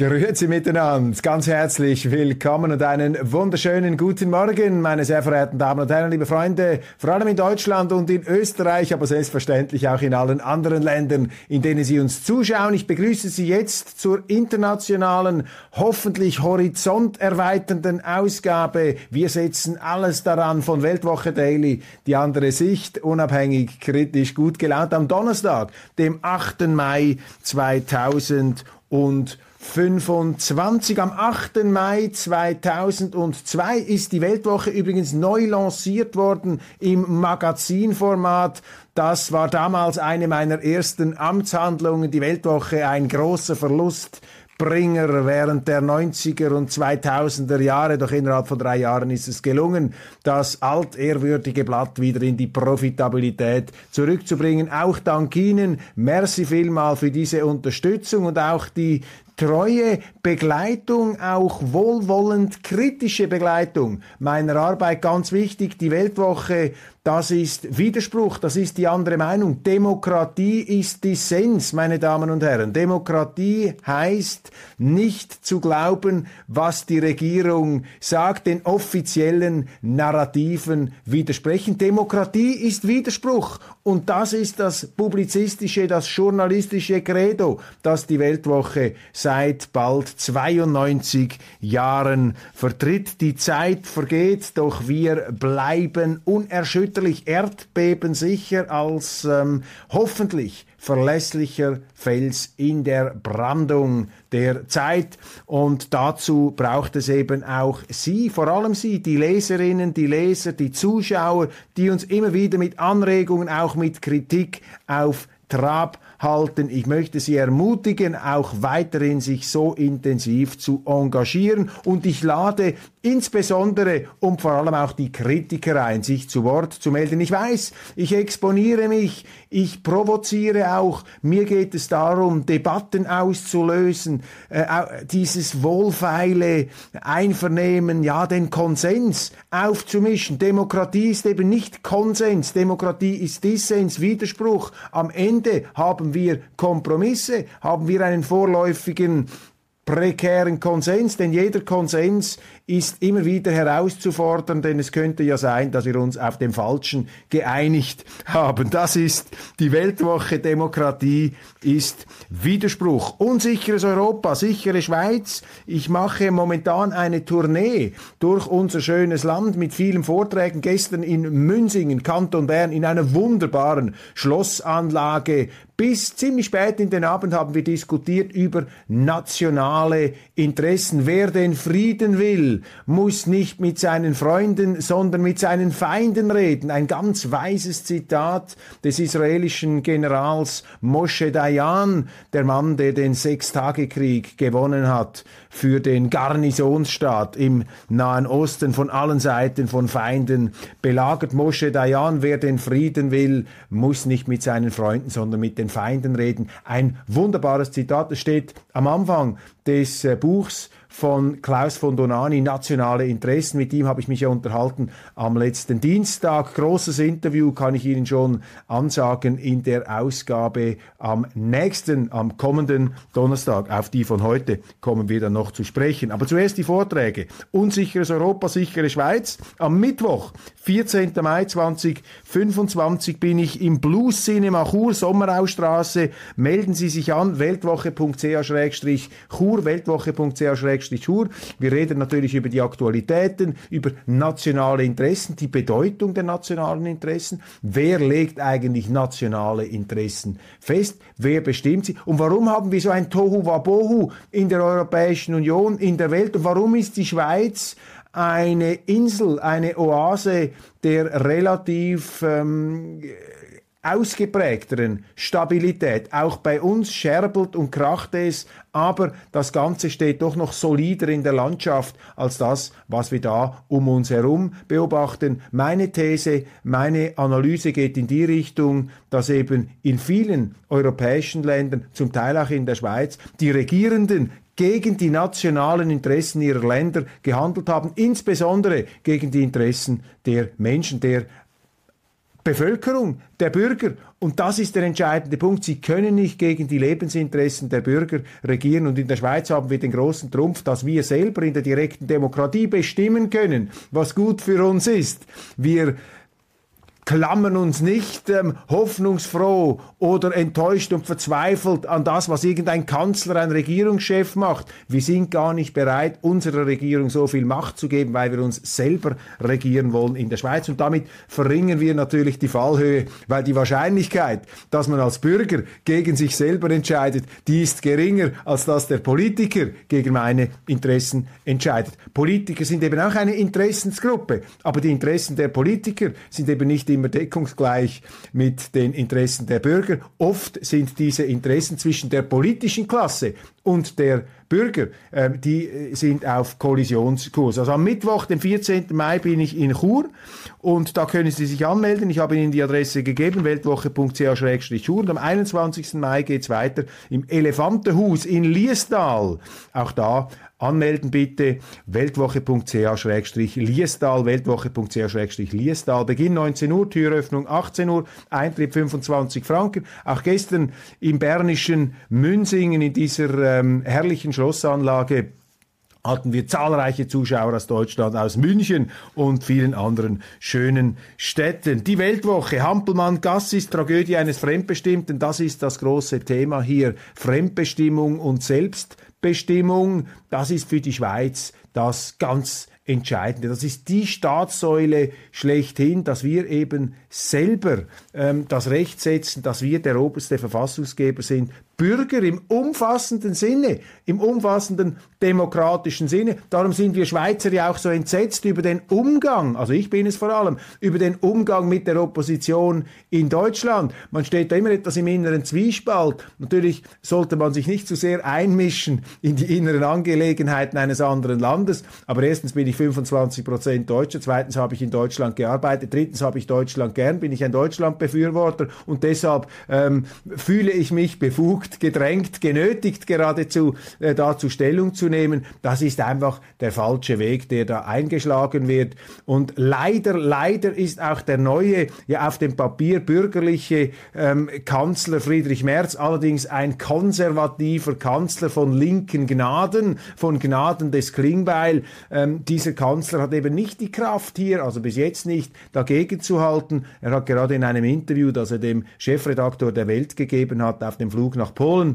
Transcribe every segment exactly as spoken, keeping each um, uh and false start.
Grüezi miteinander, ganz herzlich willkommen und einen wunderschönen guten Morgen, meine sehr verehrten Damen und Herren, liebe Freunde, vor allem in Deutschland und in Österreich, aber selbstverständlich auch in allen anderen Ländern, in denen Sie uns zuschauen. Ich begrüße Sie jetzt zur internationalen, hoffentlich horizonterweiternden Ausgabe. Wir setzen alles daran von Weltwoche Daily, die andere Sicht, unabhängig, kritisch, gut gelaunt, am Donnerstag, dem achten Mai zweitausendfünfundzwanzig. Am achten Mai zweitausendzwei ist die Weltwoche übrigens neu lanciert worden im Magazinformat. Das war damals eine meiner ersten Amtshandlungen. Die Weltwoche, ein großer Verlustbringer während der neunziger und zweitausender Jahre. Doch innerhalb von drei Jahren ist es gelungen, das altehrwürdige Blatt wieder in die Profitabilität zurückzubringen. Auch dank Ihnen. Merci vielmal für diese Unterstützung und auch die treue Begleitung, auch wohlwollend kritische Begleitung meiner Arbeit. Ganz wichtig, die Weltwoche, das ist Widerspruch, das ist die andere Meinung. Demokratie ist Dissens, meine Damen und Herren. Demokratie heißt nicht zu glauben, was die Regierung sagt, den offiziellen Narrativen widersprechen. Demokratie ist Widerspruch und das ist das publizistische, das journalistische Credo, das die Weltwoche seit bald zweiundneunzig Jahren vertritt. Die Zeit vergeht, doch wir bleiben unerschütterlich, erdbebensicher als ähm, hoffentlich verlässlicher Fels in der Brandung der Zeit. Und dazu braucht es eben auch Sie, vor allem Sie, die Leserinnen, die Leser, die Zuschauer, die uns immer wieder mit Anregungen, auch mit Kritik auf Trab halten. Ich möchte Sie ermutigen, auch weiterhin sich so intensiv zu engagieren. Und ich lade insbesondere und vor allem auch die Kritiker ein, sich zu Wort zu melden. Ich weiß, ich exponiere mich, ich provoziere auch. Mir geht es darum, Debatten auszulösen, äh, dieses wohlfeile Einvernehmen, ja, den Konsens aufzumischen. Demokratie ist eben nicht Konsens, Demokratie ist Dissens, Widerspruch. Am Ende haben wir Kompromisse, haben wir einen vorläufigen prekären Konsens, denn jeder Konsens ist immer wieder herauszufordern, denn es könnte ja sein, dass wir uns auf dem Falschen geeinigt haben. Das ist die Weltwoche. Demokratie ist Widerspruch. Unsicheres Europa, sichere Schweiz. Ich mache momentan eine Tournee durch unser schönes Land mit vielen Vorträgen. Gestern in Münsingen, Kanton Bern, in einer wunderbaren Schlossanlage. Bis ziemlich spät in den Abend haben wir diskutiert über nationale Interessen. Wer den Frieden will, muss nicht mit seinen Freunden, sondern mit seinen Feinden reden. Ein ganz weises Zitat des israelischen Generals Moshe Dayan, der Mann, der den Sechstagekrieg gewonnen hat für den Garnisonsstaat im Nahen Osten, von allen Seiten von Feinden belagert. Moshe Dayan, wer den Frieden will, muss nicht mit seinen Freunden, sondern mit den Feinden reden. Ein wunderbares Zitat, das steht am Anfang des äh, Buchs von Klaus von Donani, Nationale Interessen. Mit ihm habe ich mich ja unterhalten am letzten Dienstag. Großes Interview, kann ich Ihnen schon ansagen, in der Ausgabe am nächsten, am kommenden Donnerstag. Auf die von heute kommen wir dann noch zu sprechen. Aber zuerst die Vorträge. Unsicheres Europa, sichere Schweiz. Am Mittwoch, vierzehnten Mai zweitausendfünfundzwanzig, bin ich im Blues Cinema Chur, Sommeraustraße. Melden Sie sich an, weltwoche punkt c h schrägstrich chur, weltwoche punkt c h schrägstrich chur. Wir reden natürlich über die Aktualitäten, über nationale Interessen, die Bedeutung der nationalen Interessen. Wer legt eigentlich nationale Interessen fest? Wer bestimmt sie? Und warum haben wir so ein Tohu-Wabohu in der Europäischen Union, in der Welt? Und warum ist die Schweiz eine Insel, eine Oase der relativ ähm, ausgeprägteren Stabilität? Auch bei uns scherbelt und kracht es, aber das Ganze steht doch noch solider in der Landschaft als das, was wir da um uns herum beobachten. Meine These, meine Analyse geht in die Richtung, dass eben in vielen europäischen Ländern, zum Teil auch in der Schweiz, die Regierenden gegen die nationalen Interessen ihrer Länder gehandelt haben, insbesondere gegen die Interessen der Menschen, der Bevölkerung, der Bürger. Und das ist der entscheidende Punkt. Sie können nicht gegen die Lebensinteressen der Bürger regieren. Und in der Schweiz haben wir den großen Trumpf, dass wir selber in der direkten Demokratie bestimmen können, was gut für uns ist. Wir klammern uns nicht ähm, hoffnungsfroh oder enttäuscht und verzweifelt an das, was irgendein Kanzler, ein Regierungschef macht. Wir sind gar nicht bereit, unserer Regierung so viel Macht zu geben, weil wir uns selber regieren wollen in der Schweiz. Und damit verringern wir natürlich die Fallhöhe, weil die Wahrscheinlichkeit, dass man als Bürger gegen sich selber entscheidet, die ist geringer, als dass der Politiker gegen meine Interessen entscheidet. Politiker sind eben auch eine Interessensgruppe, aber die Interessen der Politiker sind eben nicht immer deckungsgleich mit den Interessen der Bürger. Oft sind diese Interessen zwischen der politischen Klasse und der Bürger, äh, die sind auf Kollisionskurs. Also am Mittwoch, den vierzehnten Mai, bin ich in Chur und da können Sie sich anmelden. Ich habe Ihnen die Adresse gegeben, weltwoche punkt c h schrägstrich chur. Und am einundzwanzigsten Mai geht's weiter im Elefantenhaus in Liestal. Auch da anmelden bitte, weltwoche punkt c h schrägstrich liestal, weltwoche punkt c h schrägstrich liestal. Beginn neunzehn Uhr, Türöffnung achtzehn Uhr, Eintritt fünfundzwanzig Franken. Auch gestern im bernischen Münsingen in dieser ähm, herrlichen Schlossanlage hatten wir zahlreiche Zuschauer aus Deutschland, aus München und vielen anderen schönen Städten. Die Weltwoche, Hampelmann, Gassis, Tragödie eines Fremdbestimmten, das ist das große Thema hier. Fremdbestimmung und Selbstbestimmung, das ist für die Schweiz das ganz Entscheidende. Das ist die Staatssäule schlechthin, dass wir eben selber ähm, das Recht setzen, dass wir der oberste Verfassungsgeber sind. Bürger im umfassenden Sinne, im umfassenden demokratischen Sinne. Darum sind wir Schweizer ja auch so entsetzt über den Umgang, also ich bin es vor allem, über den Umgang mit der Opposition in Deutschland. Man steht da immer etwas im inneren Zwiespalt. Natürlich sollte man sich nicht zu sehr einmischen in die inneren Angelegenheiten eines anderen Landes, aber erstens bin ich fünfundzwanzig Prozent Deutscher, zweitens habe ich in Deutschland gearbeitet, drittens habe ich Deutschland gern, bin ich ein Deutschlandbefürworter und deshalb ähm, fühle ich mich befugt, gedrängt, genötigt geradezu äh, dazu Stellung zu nehmen. Das ist einfach der falsche Weg, der da eingeschlagen wird. Und leider, leider ist auch der neue, ja auf dem Papier bürgerliche ähm, Kanzler Friedrich Merz allerdings ein konservativer Kanzler von linken Gnaden, von Gnaden des Klingbeil. Ähm, dieser Kanzler hat eben nicht die Kraft hier, also bis jetzt nicht, dagegen zu halten. Er hat gerade in einem Interview, das er dem Chefredaktor der Welt gegeben hat, auf dem Flug nach Polen,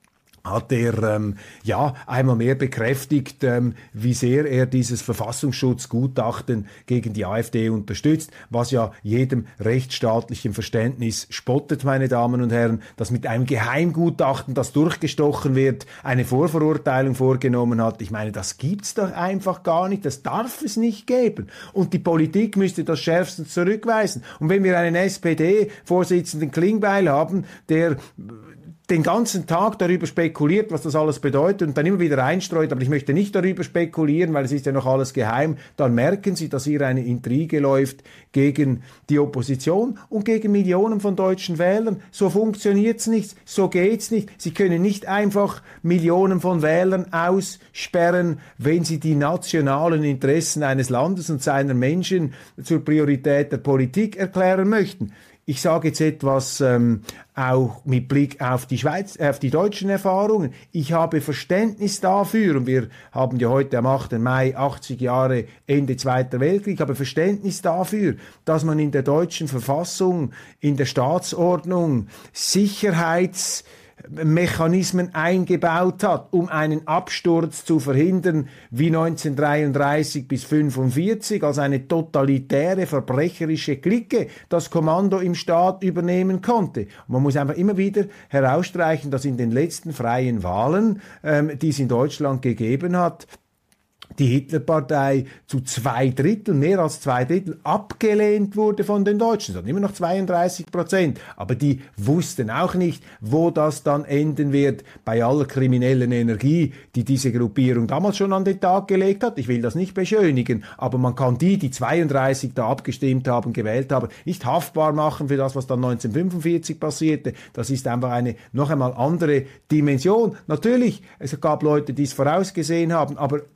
hat er ähm, ja einmal mehr bekräftigt, ähm, wie sehr er dieses Verfassungsschutzgutachten gegen die AfD unterstützt, was ja jedem rechtsstaatlichen Verständnis spottet, meine Damen und Herren, dass mit einem Geheimgutachten, das durchgestochen wird, eine Vorverurteilung vorgenommen hat. Ich meine, das gibt's doch einfach gar nicht, das darf es nicht geben. Und die Politik müsste das schärfstens zurückweisen. Und wenn wir einen S P D-Vorsitzenden Klingbeil haben, der den ganzen Tag darüber spekuliert, was das alles bedeutet und dann immer wieder einstreut, aber ich möchte nicht darüber spekulieren, weil es ist ja noch alles geheim, dann merken Sie, dass hier eine Intrige läuft gegen die Opposition und gegen Millionen von deutschen Wählern. So funktioniert's nicht, so geht's nicht. Sie können nicht einfach Millionen von Wählern aussperren, wenn Sie die nationalen Interessen eines Landes und seiner Menschen zur Priorität der Politik erklären möchten. Ich sage jetzt etwas ähm, auch mit Blick auf die Schweiz, auf die deutschen Erfahrungen. Ich habe Verständnis dafür, und wir haben ja heute am achten Mai achtzig Jahre Ende Zweiter Weltkrieg, ich habe Verständnis dafür, dass man in der deutschen Verfassung, in der Staatsordnung Sicherheits Mechanismen eingebaut hat, um einen Absturz zu verhindern, wie neunzehnhundertdreiunddreißig bis fünfundvierzig, als eine totalitäre, verbrecherische Clique das Kommando im Staat übernehmen konnte. Und man muss einfach immer wieder herausstreichen, dass in den letzten freien Wahlen, ähm, die es in Deutschland gegeben hat, die Hitlerpartei zu zwei Drittel, mehr als zwei Drittel, abgelehnt wurde von den Deutschen. Das sind immer noch zweiunddreißig Prozent. Aber die wussten auch nicht, wo das dann enden wird, bei aller kriminellen Energie, die diese Gruppierung damals schon an den Tag gelegt hat. Ich will das nicht beschönigen, aber man kann die, die zweiunddreißig da abgestimmt haben, gewählt haben, nicht haftbar machen für das, was dann neunzehnhundertfünfundvierzig passierte. Das ist einfach eine noch einmal andere Dimension. Natürlich, es gab Leute, die es vorausgesehen haben, aber wesentlich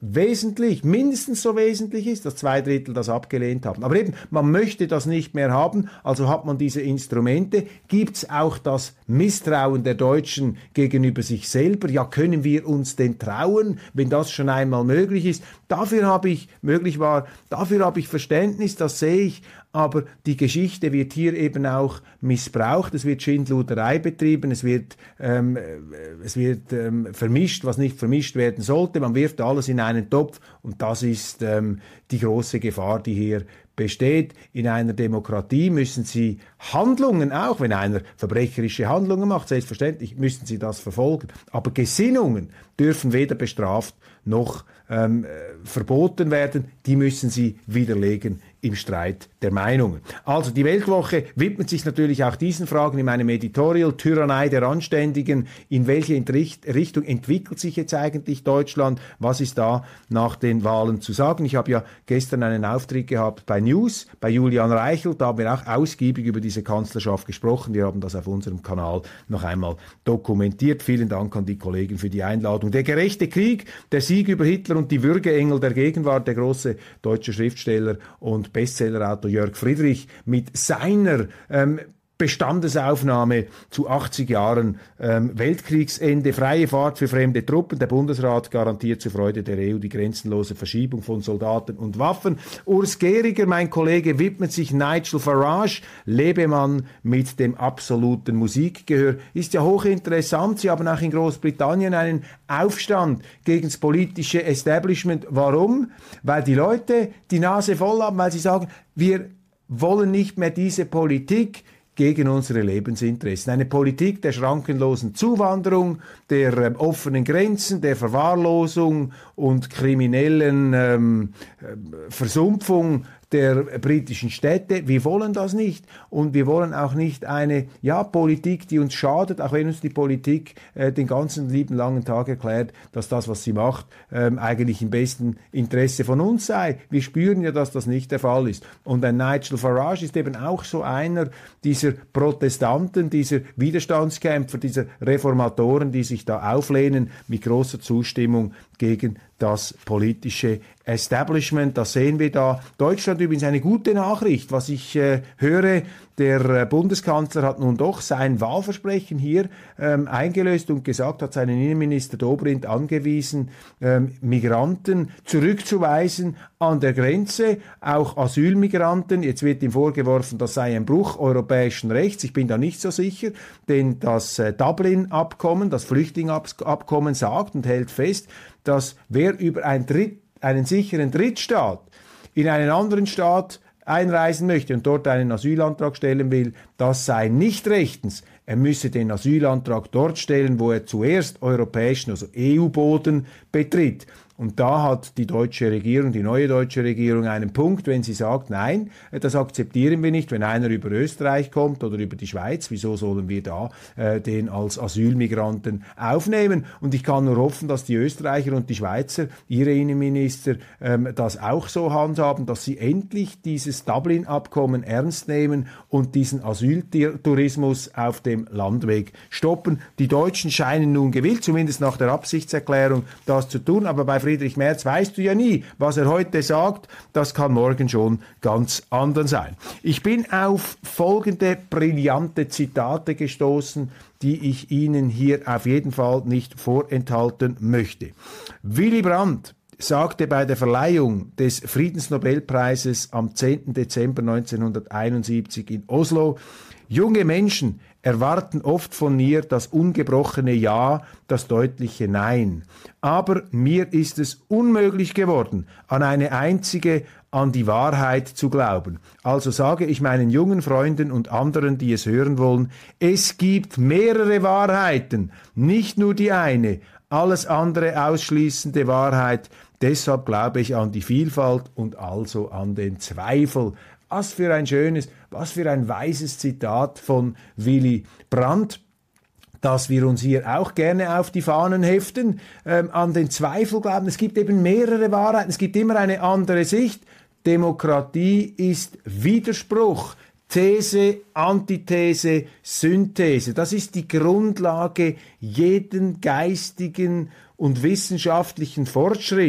wesentlich, mindestens so wesentlich ist, dass zwei Drittel das abgelehnt haben. Aber eben, man möchte das nicht mehr haben, also hat man diese Instrumente. Gibt es auch das Misstrauen der Deutschen gegenüber sich selber? Ja, können wir uns denn trauen, wenn das schon einmal möglich ist? Dafür habe ich, möglich war, dafür habe ich Verständnis, das sehe ich. Aber die Geschichte wird hier eben auch missbraucht, es wird Schindluderei betrieben, es wird, ähm, es wird ähm, vermischt, was nicht vermischt werden sollte, man wirft alles in einen Topf und das ist ähm, die große Gefahr, die hier besteht. In einer Demokratie müssen Sie Handlungen, auch wenn einer verbrecherische Handlungen macht, selbstverständlich müssen Sie das verfolgen, aber Gesinnungen dürfen weder bestraft noch ähm, verboten werden, die müssen Sie widerlegen im Streit der Meinungen. Also die Weltwoche widmet sich natürlich auch diesen Fragen in meinem Editorial, Tyrannei der Anständigen, in welche Richtung entwickelt sich jetzt eigentlich Deutschland, was ist da nach den Wahlen zu sagen. Ich habe ja gestern einen Auftritt gehabt bei News, bei Julian Reichelt, da haben wir auch ausgiebig über diese Kanzlerschaft gesprochen, wir haben das auf unserem Kanal noch einmal dokumentiert. Vielen Dank an die Kollegen für die Einladung. Der gerechte Krieg, der Sieg über Hitler und die Würgeengel der Gegenwart, der große deutsche Schriftsteller und Bestsellerautor Jörg Friedrich mit seiner ähm, Bestandesaufnahme zu achtzig Jahren ähm, Weltkriegsende, freie Fahrt für fremde Truppen. Der Bundesrat garantiert zur Freude der E U die grenzenlose Verschiebung von Soldaten und Waffen. Urs Gehriger, mein Kollege, widmet sich Nigel Farage, Lebemann mit dem absoluten Musikgehör. Ist ja hochinteressant. Sie haben auch in Großbritannien einen Aufstand gegen das politische Establishment. Warum? Weil die Leute die Nase voll haben, weil sie sagen, wir wollen nicht mehr diese Politik gegen unsere Lebensinteressen. Eine Politik der schrankenlosen Zuwanderung, der ähm, offenen Grenzen, der Verwahrlosung und kriminellen ähm, äh, Versumpfung der britischen Städte. Wir wollen das nicht. Und wir wollen auch nicht eine ja, Politik, die uns schadet, auch wenn uns die Politik äh, den ganzen lieben langen Tag erklärt, dass das, was sie macht, ähm, eigentlich im besten Interesse von uns sei. Wir spüren ja, dass das nicht der Fall ist. Und ein Nigel Farage ist eben auch so einer dieser Protestanten, dieser Widerstandskämpfer, dieser Reformatoren, die sich da auflehnen mit großer Zustimmung gegen das politische Establishment. Das sehen wir da. Deutschland übrigens eine gute Nachricht, was ich äh, höre. Der äh, Bundeskanzler hat nun doch sein Wahlversprechen hier ähm, eingelöst und gesagt, hat seinen Innenminister Dobrindt angewiesen, ähm, Migranten zurückzuweisen an der Grenze, auch Asylmigranten. Jetzt wird ihm vorgeworfen, das sei ein Bruch europäischen Rechts. Ich bin da nicht so sicher, denn das äh, Dublin-Abkommen, das Flüchtlingsabkommen sagt und hält fest, dass wer über ein Dritt, einen sicheren Drittstaat in einen anderen Staat einreisen möchte und dort einen Asylantrag stellen will, das sei nicht rechtens. Er müsse den Asylantrag dort stellen, wo er zuerst europäischen, also E U-Boden betritt. Und da hat die deutsche Regierung, die neue deutsche Regierung einen Punkt, wenn sie sagt, nein, das akzeptieren wir nicht, wenn einer über Österreich kommt oder über die Schweiz, wieso sollen wir da äh, den als Asylmigranten aufnehmen? Und ich kann nur hoffen, dass die Österreicher und die Schweizer, ihre Innenminister, ähm, das auch so handhaben, dass sie endlich dieses Dublin-Abkommen ernst nehmen und diesen Asyltourismus auf dem Landweg stoppen. Die Deutschen scheinen nun gewillt, zumindest nach der Absichtserklärung, das zu tun, aber bei Friedrich Merz weißt du ja nie, was er heute sagt, das kann morgen schon ganz anders sein. Ich bin auf folgende brillante Zitate gestoßen, die ich Ihnen hier auf jeden Fall nicht vorenthalten möchte. Willy Brandt sagte bei der Verleihung des Friedensnobelpreises am zehnten Dezember neunzehnhunderteinundsiebzig in Oslo: Junge Menschen erwarten oft von mir das ungebrochene Ja, das deutliche Nein. Aber mir ist es unmöglich geworden, an eine einzige, an die Wahrheit zu glauben. Also sage ich meinen jungen Freunden und anderen, die es hören wollen, es gibt mehrere Wahrheiten, nicht nur die eine, alles andere ausschließende Wahrheit. Deshalb glaube ich an die Vielfalt und also an den Zweifel. Was für ein schönes, was für ein weises Zitat von Willy Brandt, dass wir uns hier auch gerne auf die Fahnen heften, ähm, an den Zweifel glauben. Es gibt eben mehrere Wahrheiten, es gibt immer eine andere Sicht. Demokratie ist Widerspruch. These, Antithese, Synthese. Das ist die Grundlage jeden geistigen und wissenschaftlichen Fortschritts.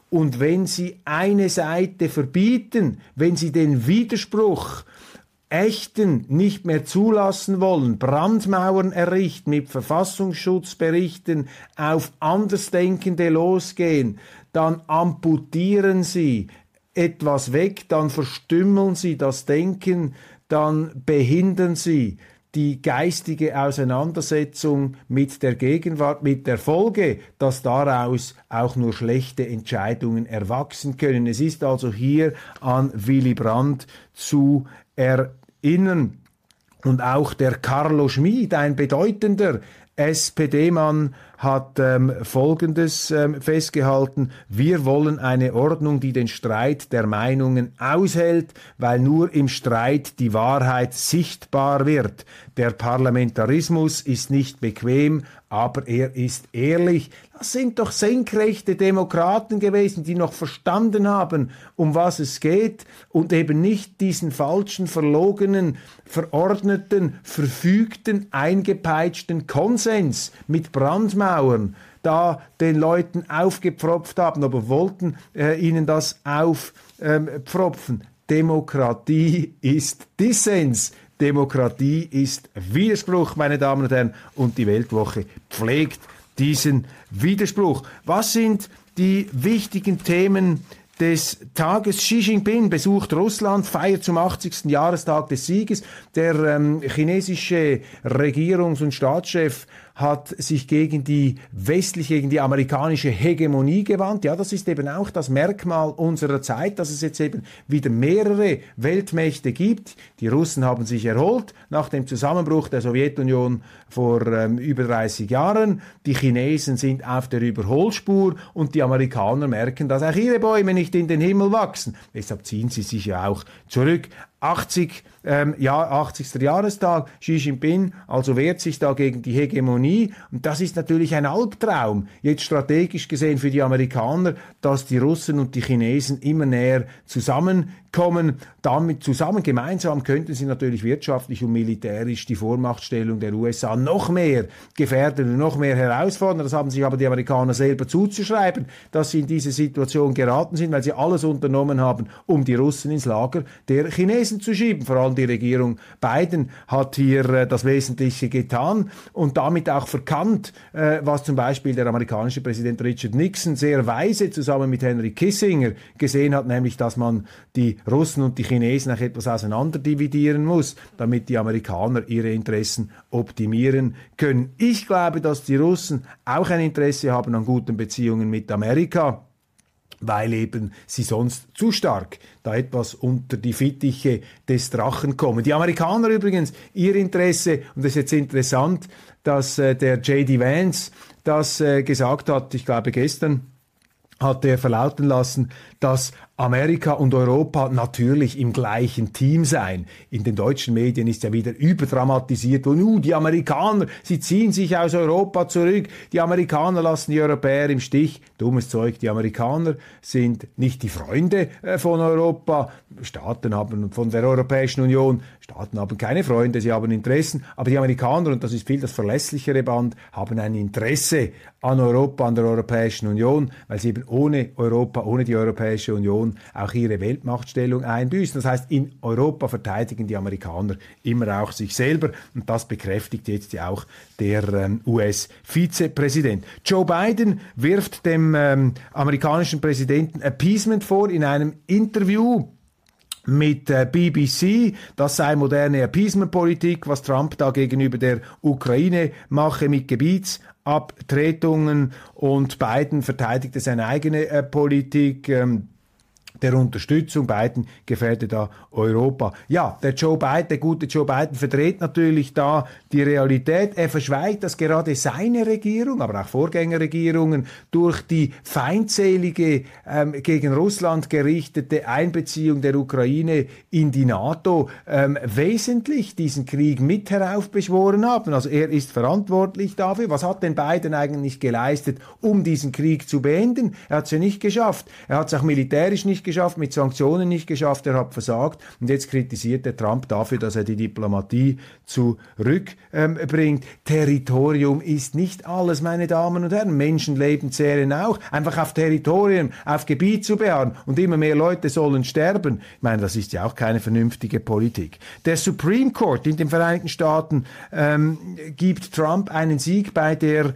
Und wenn Sie eine Seite verbieten, wenn Sie den Widerspruch Echten nicht mehr zulassen wollen, Brandmauern errichten, mit Verfassungsschutzberichten auf Andersdenkende losgehen, dann amputieren Sie etwas weg, dann verstümmeln Sie das Denken, dann behindern Sie die geistige Auseinandersetzung mit der Gegenwart, mit der Folge, dass daraus auch nur schlechte Entscheidungen erwachsen können. Es ist also hier an Willy Brandt zu erinnern. Und auch der Carlo Schmid, ein bedeutender S P D-Mann, hat ähm, Folgendes ähm, festgehalten: Wir wollen eine Ordnung, die den Streit der Meinungen aushält, weil nur im Streit die Wahrheit sichtbar wird. Der Parlamentarismus ist nicht bequem, aber er ist ehrlich. Das sind doch senkrechte Demokraten gewesen, die noch verstanden haben, um was es geht und eben nicht diesen falschen, verlogenen, verordneten, verfügten, eingepeitschten Konsens mit Brandmauern da den Leuten aufgepfropft haben, aber wollten äh, ihnen das aufpfropfen. Ähm, Demokratie ist Dissens. Demokratie ist Widerspruch, meine Damen und Herren, und die Weltwoche pflegt diesen Widerspruch. Was sind die wichtigen Themen des Tages? Xi Jinping besucht Russland, feiert zum achtzigsten Jahrestag des Sieges. Der ähm, chinesische Regierungs- und Staatschef hat sich gegen die westliche, gegen die amerikanische Hegemonie gewandt. Ja, das ist eben auch das Merkmal unserer Zeit, dass es jetzt eben wieder mehrere Weltmächte gibt. Die Russen haben sich erholt nach dem Zusammenbruch der Sowjetunion vor ähm, über dreißig Jahren. Die Chinesen sind auf der Überholspur und die Amerikaner merken, dass auch ihre Bäume nicht in den Himmel wachsen. Deshalb ziehen sie sich ja auch zurück. achtzig, ähm, ja, achtzigsten Jahrestag, Xi Jinping also wehrt sich da gegen die Hegemonie, und das ist natürlich ein Albtraum, jetzt strategisch gesehen für die Amerikaner, dass die Russen und die Chinesen immer näher zusammenkommen. Damit zusammen, gemeinsam könnten sie natürlich wirtschaftlich und militärisch die Vormachtstellung der U S A noch mehr gefährden und noch mehr herausfordern. Das haben sich aber die Amerikaner selber zuzuschreiben, dass sie in diese Situation geraten sind, weil sie alles unternommen haben, um die Russen ins Lager der Chinesen zu schieben. Vor allem die Regierung Biden hat hier äh, das Wesentliche getan und damit auch verkannt, äh, was zum Beispiel der amerikanische Präsident Richard Nixon sehr weise zusammen mit Henry Kissinger gesehen hat, nämlich, dass man die Russen und die Chinesen auch etwas auseinanderdividieren muss, damit die Amerikaner ihre Interessen optimieren können. Ich glaube, dass die Russen auch ein Interesse haben an guten Beziehungen mit Amerika, weil eben sie sonst zu stark da etwas unter die Fittiche des Drachen kommen. Die Amerikaner übrigens, ihr Interesse, und das ist jetzt interessant, dass äh, der J D Vance das äh, gesagt hat, ich glaube gestern, hat er verlauten lassen, dass Amerika und Europa natürlich im gleichen Team seien. In den deutschen Medien ist ja wieder überdramatisiert, und uh, die Amerikaner, sie ziehen sich aus Europa zurück, die Amerikaner lassen die Europäer im Stich. Dummes Zeug, die Amerikaner sind nicht die Freunde äh, von Europa. Staaten haben von der Europäischen Union, Staaten haben keine Freunde, sie haben Interessen, aber die Amerikaner, und das ist viel das verlässlichere Band, haben ein Interesse an Europa, an der Europäischen Union, weil sie eben ohne Europa, ohne die Europäische Union auch ihre Weltmachtstellung einbüßen. Das heißt, in Europa verteidigen die Amerikaner immer auch sich selber, und das bekräftigt jetzt ja auch der ähm, U S-Vizepräsident. Joe Biden wirft dem ähm, amerikanischen Präsidenten Appeasement vor in einem Interview mit äh, B B C, das sei moderne Appeasement-Politik, was Trump da gegenüber der Ukraine mache mit Gebietsabtretungen, und Biden verteidigte seine eigene äh, Politik ähm, der Unterstützung. Biden gefährdet da Europa. Ja, der Joe Biden, der gute Joe Biden verdreht natürlich da die Realität. Er verschweigt, dass gerade seine Regierung, aber auch Vorgängerregierungen durch die feindselige ähm, gegen Russland gerichtete Einbeziehung der Ukraine in die NATO ähm, wesentlich diesen Krieg mit heraufbeschworen haben. Also er ist verantwortlich dafür. Was hat denn Biden eigentlich geleistet, um diesen Krieg zu beenden? Er hat es ja nicht geschafft. Er hat es auch militärisch nicht geschafft, mit Sanktionen nicht geschafft, er hat versagt und jetzt kritisiert er Trump dafür, dass er die Diplomatie zurückbringt. Ähm, Territorium ist nicht alles, meine Damen und Herren. Menschenleben zählen auch. Einfach auf Territorium, auf Gebiet zu beharren und immer mehr Leute sollen sterben. Ich meine, das ist ja auch keine vernünftige Politik. Der Supreme Court in den Vereinigten Staaten ähm, gibt Trump einen Sieg bei der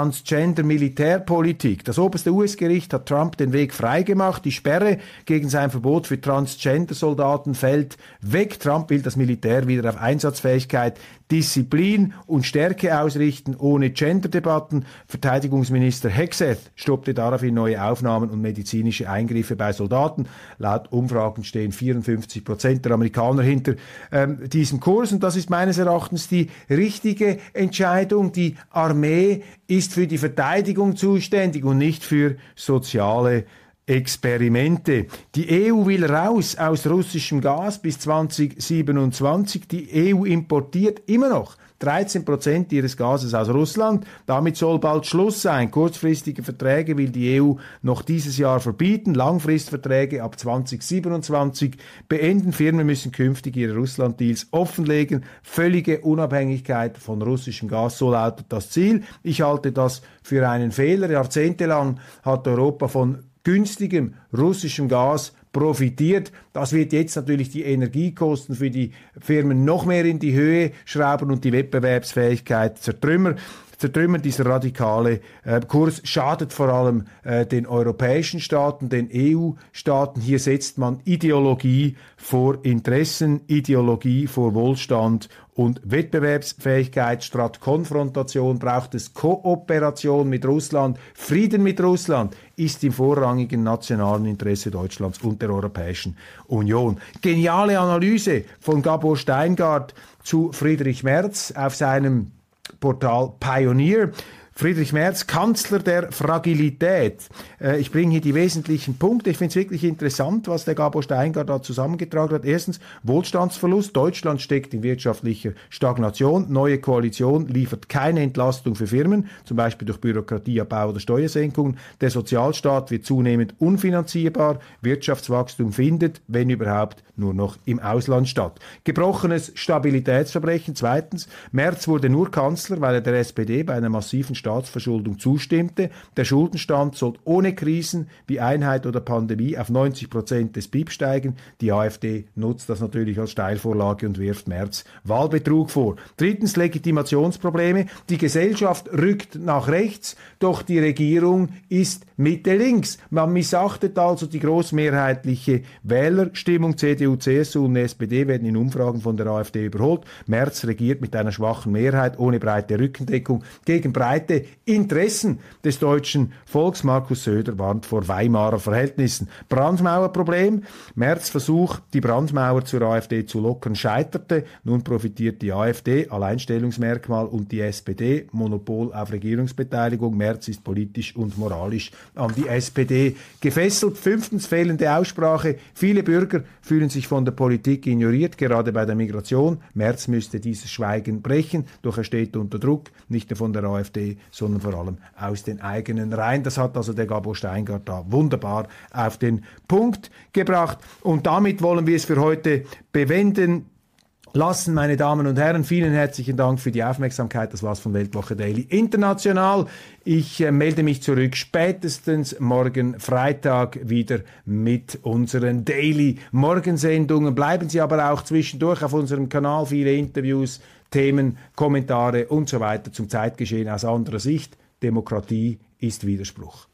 Transgender-Militärpolitik. Das oberste U S-Gericht hat Trump den Weg freigemacht. Die Sperre gegen sein Verbot für Transgender-Soldaten fällt weg. Trump will das Militär wieder auf Einsatzfähigkeit, Disziplin und Stärke ausrichten, ohne Gender-Debatten. Verteidigungsminister Hegseth stoppte daraufhin neue Aufnahmen und medizinische Eingriffe bei Soldaten. Laut Umfragen stehen vierundfünfzig Prozent der Amerikaner hinter ähm, diesem Kurs und das ist meines Erachtens die richtige Entscheidung. Die Armee ist für die Verteidigung zuständig und nicht für soziale Experimente. Die E U will raus aus russischem Gas bis zwanzig siebenundzwanzig. Die E U importiert immer noch dreizehn Prozent ihres Gases aus Russland. Damit soll bald Schluss sein. Kurzfristige Verträge will die E U noch dieses Jahr verbieten. Langfristverträge ab zwanzig siebenundzwanzig beenden. Firmen müssen künftig ihre Russland-Deals offenlegen. Völlige Unabhängigkeit von russischem Gas, so lautet das Ziel. Ich halte das für einen Fehler. Jahrzehntelang hat Europa von günstigem russischem Gas profitiert. Das wird jetzt natürlich die Energiekosten für die Firmen noch mehr in die Höhe schrauben und die Wettbewerbsfähigkeit zertrümmern. Zertrümmern. Dieser radikale äh, Kurs schadet vor allem äh, den europäischen Staaten, den E U-Staaten. Hier setzt man Ideologie vor Interessen, Ideologie vor Wohlstand und Wettbewerbsfähigkeit. Statt Konfrontation braucht es Kooperation mit Russland. Frieden mit Russland ist im vorrangigen nationalen Interesse Deutschlands und der Europäischen Union. Geniale Analyse von Gabor Steingart zu Friedrich Merz auf seinem Portal Pioneer. Friedrich Merz, Kanzler der Fragilität. Äh, ich bringe hier die wesentlichen Punkte. Ich finde es wirklich interessant, was der Gabor Steingart da zusammengetragen hat. Erstens, Wohlstandsverlust. Deutschland steckt in wirtschaftlicher Stagnation. Neue Koalition liefert keine Entlastung für Firmen, zum Beispiel durch Bürokratieabbau oder Steuersenkungen. Der Sozialstaat wird zunehmend unfinanzierbar. Wirtschaftswachstum findet, wenn überhaupt, nur noch im Ausland statt. Gebrochenes Stabilitätsverbrechen. Zweitens, Merz wurde nur Kanzler, weil er der S P D bei einer massiven Staatsverschuldung zustimmte. Der Schuldenstand soll ohne Krisen wie Einheit oder Pandemie auf neunzig Prozent des B I P steigen. Die AfD nutzt das natürlich als Steilvorlage und wirft Merz Wahlbetrug vor. Drittens, Legitimationsprobleme. Die Gesellschaft rückt nach rechts, doch die Regierung ist Mitte links. Man missachtet also die großmehrheitliche Wählerstimmung. C D U, C S U und S P D werden in Umfragen von der AfD überholt. Merz regiert mit einer schwachen Mehrheit ohne breite Rückendeckung gegen breite Interessen des deutschen Volks. Markus Söder warnt vor Weimarer Verhältnissen. Brandmauerproblem. Merz Versuch, die Brandmauer zur AfD zu lockern, scheiterte. Nun profitiert die AfD, Alleinstellungsmerkmal, und die S P D, Monopol auf Regierungsbeteiligung. Merz ist politisch und moralisch an die S P D gefesselt. Fünftens, fehlende Aussprache. Viele Bürger fühlen sich von der Politik ignoriert, gerade bei der Migration. Merz müsste dieses Schweigen brechen, doch er steht unter Druck, nicht nur von der AfD, sondern vor allem aus den eigenen Reihen. Das hat also der Gabor Steingart da wunderbar auf den Punkt gebracht. Und damit wollen wir es für heute bewenden lassen, meine Damen und Herren. Vielen herzlichen Dank für die Aufmerksamkeit. Das war's von Weltwoche Daily International. Ich äh, melde mich zurück spätestens morgen Freitag wieder mit unseren Daily Morgensendungen. Bleiben Sie aber auch zwischendurch auf unserem Kanal. Viele Interviews, Themen, Kommentare und so weiter zum Zeitgeschehen aus anderer Sicht. Demokratie ist Widerspruch.